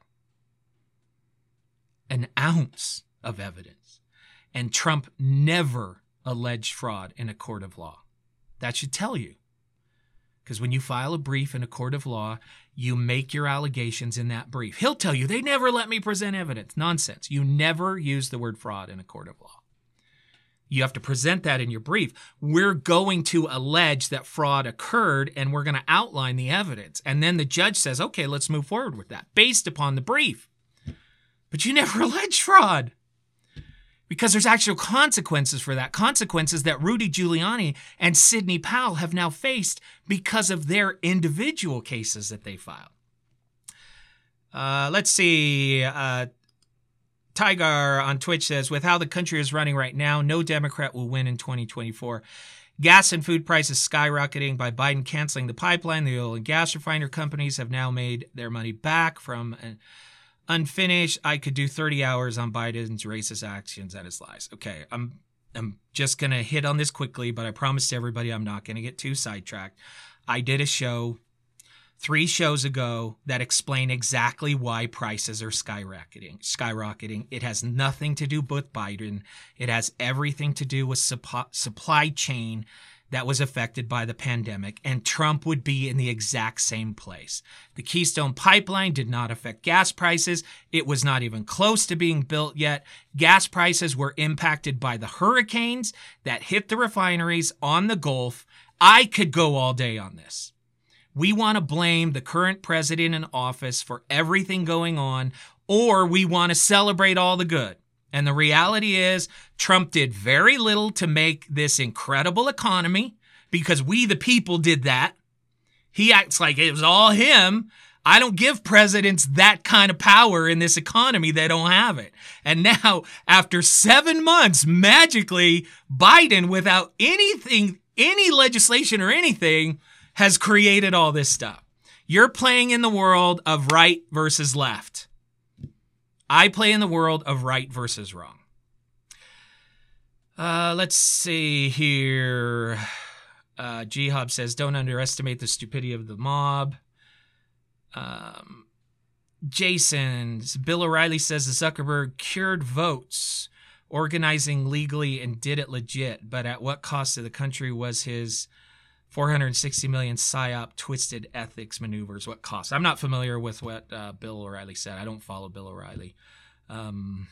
An ounce of evidence. And Trump never alleged fraud in a court of law. That should tell you. Because when you file a brief in a court of law, you make your allegations in that brief. He'll tell you, they never let me present evidence. Nonsense. You never use the word fraud in a court of law. You have to present that in your brief. We're going to allege that fraud occurred, and we're going to outline the evidence. And then the judge says, okay, let's move forward with that based upon the brief. But you never allege fraud because there's actual consequences for that. Consequences that Rudy Giuliani and Sidney Powell have now faced because of their individual cases that they filed. Uh, let's see. Uh, Tigar on Twitch says, with how the country is running right now, no Democrat will win in twenty twenty-four. Gas and food prices skyrocketing by Biden canceling the pipeline. The oil and gas refiner companies have now made their money back from an unfinished. I could do thirty hours on Biden's racist actions and his lies. Okay, I'm I'm just going to hit on this quickly, but I promised everybody I'm not going to get too sidetracked. I did a show three shows ago that explain exactly why prices are skyrocketing. Skyrocketing. It has nothing to do with Biden. It has everything to do with supp- supply chain that was affected by the pandemic, and Trump would be in the exact same place. The Keystone Pipeline did not affect gas prices. It was not even close to being built yet. Gas prices were impacted by the hurricanes that hit the refineries on the Gulf. I could go all day on this. We want to blame the current president in office for everything going on, or we want to celebrate all the good. And the reality is, Trump did very little to make this incredible economy because we, the people, did that. He acts like it was all him. I don't give presidents that kind of power in this economy. They don't have it. And now, after seven months, magically, Biden, without anything, any legislation or anything, has created all this stuff. You're playing in the world of right versus left. I play in the world of right versus wrong. Uh, let's see here. Uh, G-Hob says, don't underestimate the stupidity of the mob. Um, Jason, Bill O'Reilly says the Zuckerberg cured votes, organizing legally and did it legit. But at what cost to the country was his four hundred sixty million psyop twisted ethics maneuvers? What cost? I'm not familiar with what uh, Bill O'Reilly said. I don't follow Bill O'Reilly. Um,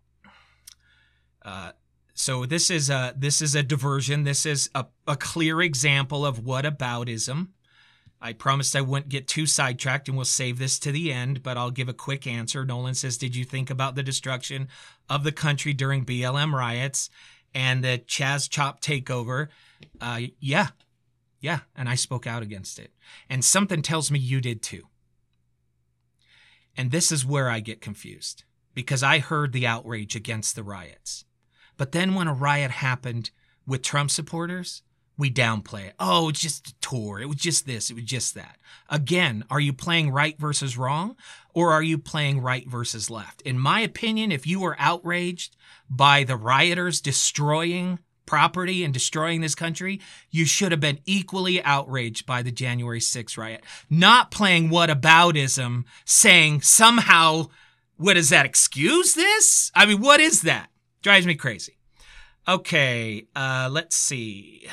uh, so this is a this is a diversion. This is a, a clear example of whataboutism. I promised I wouldn't get too sidetracked, and we'll save this to the end, but I'll give a quick answer. Nolan says, did you think about the destruction of the country during B L M riots and the Chaz Chop takeover? Uh, yeah. Yeah, and I spoke out against it. And something tells me you did too. And this is where I get confused, because I heard the outrage against the riots. But then when a riot happened with Trump supporters, we downplay it. Oh, it's just a tour. It was just this. It was just that. Again, are you playing right versus wrong, or are you playing right versus left? In my opinion, if you were outraged by the rioters destroying property and destroying this country, you should have been equally outraged by the January sixth riot. Not playing whataboutism, saying somehow, what does that excuse this? I mean, what is that? Drives me crazy. Okay, uh, let's see.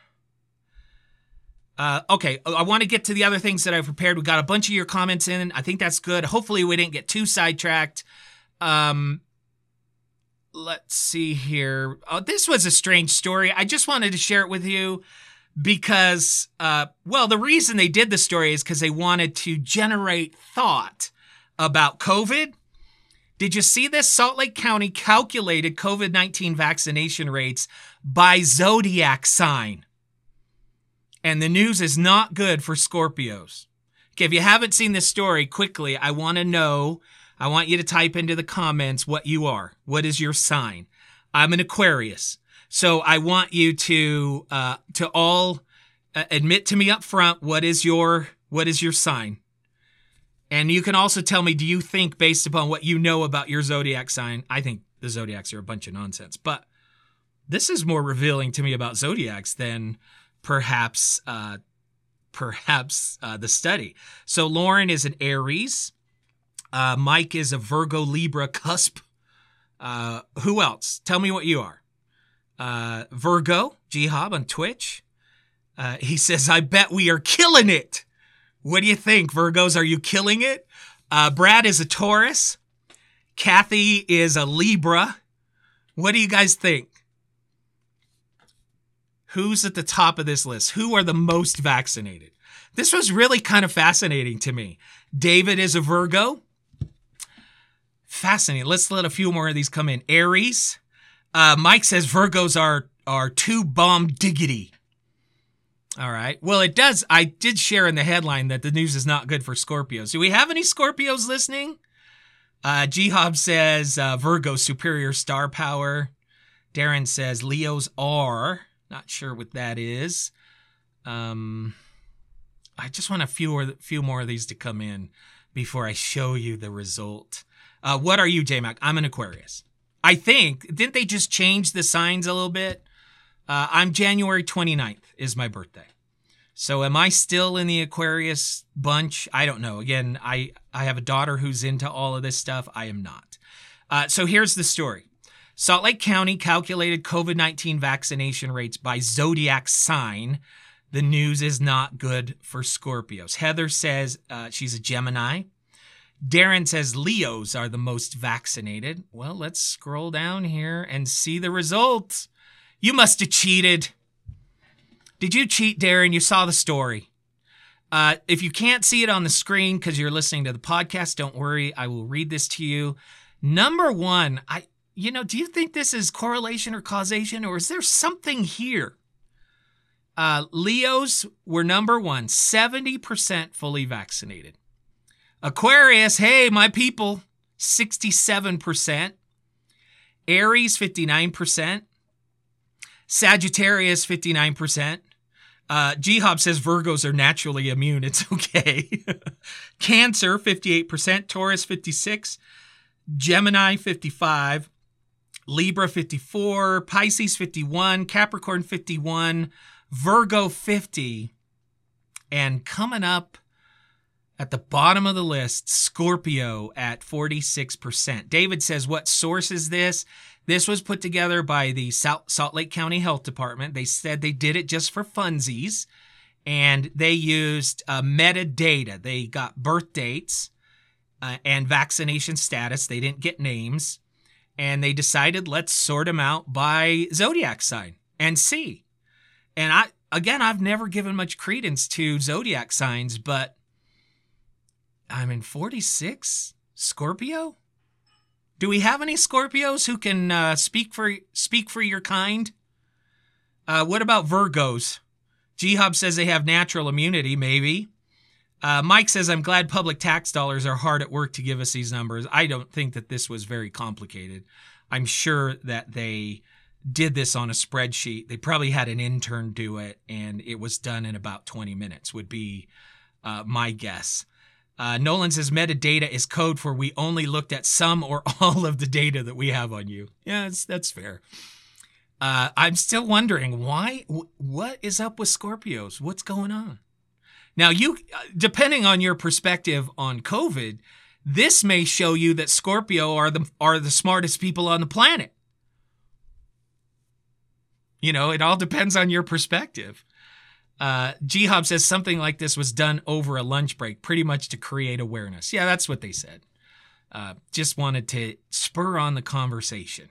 Uh, okay, I want to get to the other things that I've prepared. We got a bunch of your comments in. I think that's good. Hopefully we didn't get too sidetracked. Um, let's see here. Oh, this was a strange story. I just wanted to share it with you because, uh, well, the reason they did the story is because they wanted to generate thought about COVID. Did you see this? Salt Lake County calculated COVID nineteen vaccination rates by zodiac sign. And the news is not good for Scorpios. Okay, if you haven't seen this story, quickly, I want to know, I want you to type into the comments what you are. What is your sign? I'm an Aquarius. So I want you to uh, to all uh, admit to me up front, what is your what is your sign? And you can also tell me, do you think, based upon what you know about your zodiac sign, I think the zodiacs are a bunch of nonsense. But this is more revealing to me about zodiacs than perhaps uh, perhaps uh, the study. So Lauren is an Aries. Uh, Mike is a Virgo Libra cusp. Uh, who else? Tell me what you are. Uh, Virgo, G-Hob on Twitch. Uh, he says, I bet we are killing it. What do you think, Virgos? Are you killing it? Uh, Brad is a Taurus. Kathy is a Libra. What do you guys think? Who's at the top of this list? Who are the most vaccinated? This was really kind of fascinating to me. David is a Virgo. Fascinating. Let's let a few more of these come in. Aries. Uh, Mike says Virgos are, are too bomb diggity. All right. Well, it does. I did share in the headline that the news is not good for Scorpios. Do we have any Scorpios listening? Uh, G-Hob says uh, Virgo superior star power. Darren says Leos are. Not sure what that is. Um, I just want a few, or, few more of these to come in before I show you the result. Uh, what are you, J-Mac? I'm an Aquarius. I think, didn't they just change the signs a little bit? Uh, I'm January twenty-ninth is my birthday. So am I still in the Aquarius bunch? I don't know. Again, I, I have a daughter who's into all of this stuff. I am not. Uh, so here's the story. Salt Lake County calculated COVID nineteen vaccination rates by zodiac sign. The news is not good for Scorpios. Heather says uh, she's a Gemini. Darren says Leos are the most vaccinated. Well, let's scroll down here and see the results. You must have cheated. Did you cheat, Darren? You saw the story. Uh, if you can't see it on the screen because you're listening to the podcast, don't worry. I will read this to you. Number one, I, you know, do you think this is correlation or causation, or is there something here? Uh, Leos were number one, seventy percent fully vaccinated. Aquarius, hey, my people, sixty-seven percent. Aries, fifty-nine percent. Sagittarius, fifty-nine percent. Uh, G-Hob says Virgos are naturally immune. It's okay. Cancer, fifty-eight percent. Taurus, fifty-six. Gemini, fifty-five. Libra, fifty-four. Pisces, fifty-one. Capricorn, fifty-one. Virgo, fifty. And coming up at the bottom of the list, Scorpio at forty-six percent. David says, what source is this? This was put together by the Salt Lake County Health Department. They said they did it just for funsies, and they used uh, metadata. They got birth dates uh, and vaccination status. They didn't get names, and they decided, let's sort them out by zodiac sign and see. And I, again, I've never given much credence to zodiac signs, but I'm in forty-six Scorpio. Do we have any Scorpios who can uh, speak for speak for your kind? Uh, what about Virgos? G-Hub says they have natural immunity, maybe. Uh, Mike says, I'm glad public tax dollars are hard at work to give us these numbers. I don't think that this was very complicated. I'm sure that they did this on a spreadsheet. They probably had an intern do it, and it was done in about twenty minutes, would be uh, my guess. Uh, Nolan says metadata is code for we only looked at some or all of the data that we have on you. Yeah, that's, that's fair. Uh, I'm still wondering why, w- what is up with Scorpios? What's going on? Now, you, depending on your perspective on COVID, this may show you that Scorpio are the, are the smartest people on the planet. You know, it all depends on your perspective. Uh, G-Hob says something like this was done over a lunch break, pretty much to create awareness. Yeah, that's what they said. Uh, just wanted to spur on the conversation.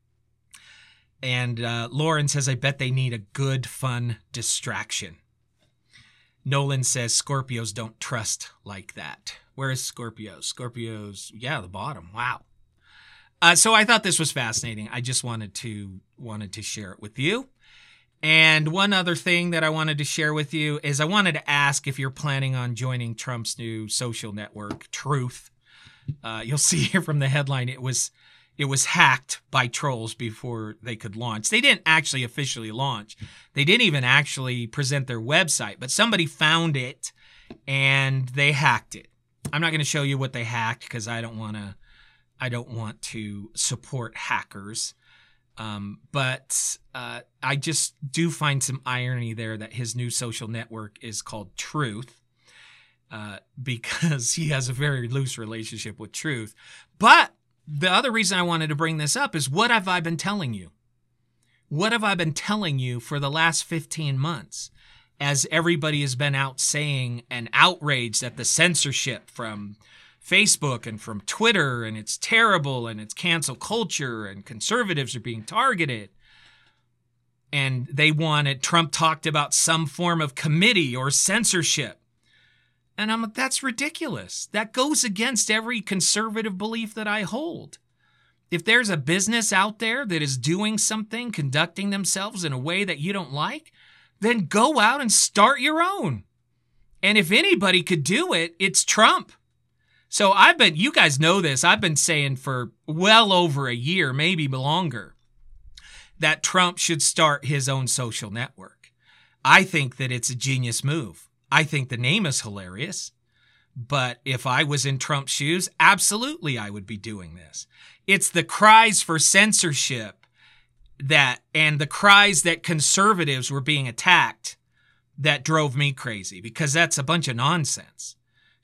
And uh, Lauren says, I bet they need a good, fun distraction. Nolan says Scorpios don't trust like that. Where is Scorpios? Scorpios, yeah, the bottom. Wow. Uh, so I thought this was fascinating. I just wanted to wanted to share it with you. And one other thing that I wanted to share with you is I wanted to ask if you're planning on joining Trump's new social network, Truth. Uh, you'll see here from the headline, it was it was hacked by trolls before they could launch. They didn't actually officially launch. They didn't even actually present their website, but somebody found it and they hacked it. I'm not going to show you what they hacked because I don't want to I don't want to support hackers. Um, but uh, I just do find some irony there that his new social network is called Truth uh, because he has a very loose relationship with Truth. But the other reason I wanted to bring this up is what have I been telling you? What have I been telling you for the last fifteen months as everybody has been out saying and outraged at the censorship from Facebook and from Twitter, and it's terrible, and it's cancel culture, and conservatives are being targeted. And they wanted, Trump talked about some form of committee or censorship. And I'm like, that's ridiculous. That goes against every conservative belief that I hold. If there's a business out there that is doing something, conducting themselves in a way that you don't like, then go out and start your own. And if anybody could do it, it's Trump. So I've been, you guys know this, I've been saying for well over a year, maybe longer, that Trump should start his own social network. I think that it's a genius move. I think the name is hilarious, but if I was in Trump's shoes, absolutely I would be doing this. It's the cries for censorship that, and the cries that conservatives were being attacked that drove me crazy, because that's a bunch of nonsense.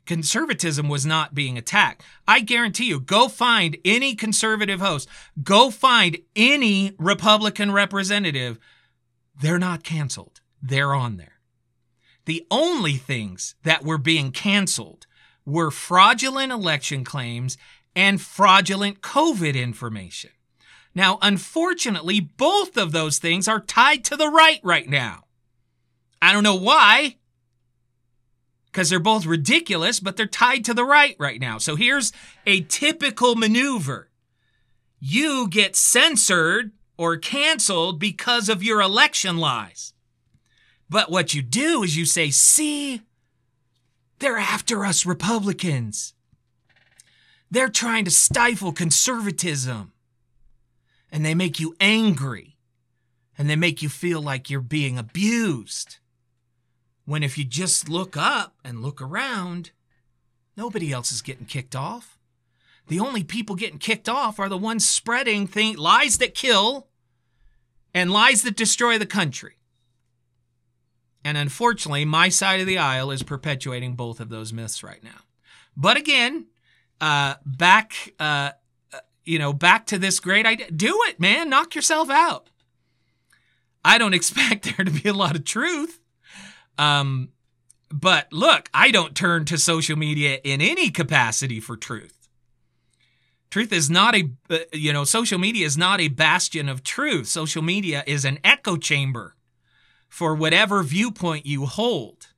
Conservatism was not being attacked. I guarantee you, go find any conservative host, go find any Republican representative. They're not canceled. They're on there. The only things that were being canceled were fraudulent election claims and fraudulent COVID information. Now, unfortunately, both of those things are tied to the right right now. I don't know why, because they're both ridiculous, but they're tied to the right right now. So here's a typical maneuver. You get censored or canceled because of your election lies. But what you do is you say, see, they're after us Republicans. They're trying to stifle conservatism. And they make you angry. And they make you feel like you're being abused. When if you just look up and look around, nobody else is getting kicked off. The only people getting kicked off are the ones spreading things, lies that kill and lies that destroy the country. And unfortunately, my side of the aisle is perpetuating both of those myths right now. But again, uh, back, uh, you know, back to this great idea. Do it, man. Knock yourself out. I don't expect there to be a lot of truth. Um, but look, I don't turn to social media in any capacity for truth. Truth is not a, uh, you know, social media is not a bastion of truth. Social media is an echo chamber for whatever viewpoint you hold.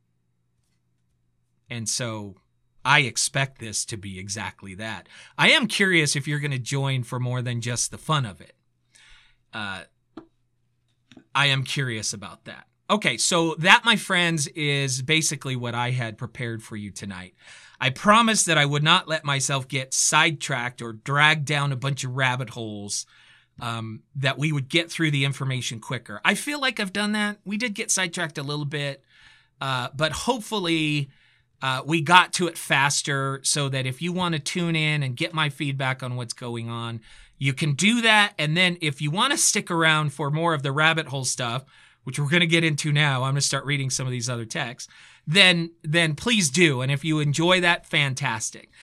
And so I expect this to be exactly that. I am curious if you're going to join for more than just the fun of it. Uh, I am curious about that. Okay, so that, my friends, is basically what I had prepared for you tonight. I promised that I would not let myself get sidetracked or dragged down a bunch of rabbit holes, um, that we would get through the information quicker. I feel like I've done that. We did get sidetracked a little bit, uh, but hopefully uh, we got to it faster so that if you want to tune in and get my feedback on what's going on, you can do that. And then if you want to stick around for more of the rabbit hole stuff, which we're going to get into now, I'm going to start reading some of these other texts, then, then please do. And if you enjoy that, fantastic.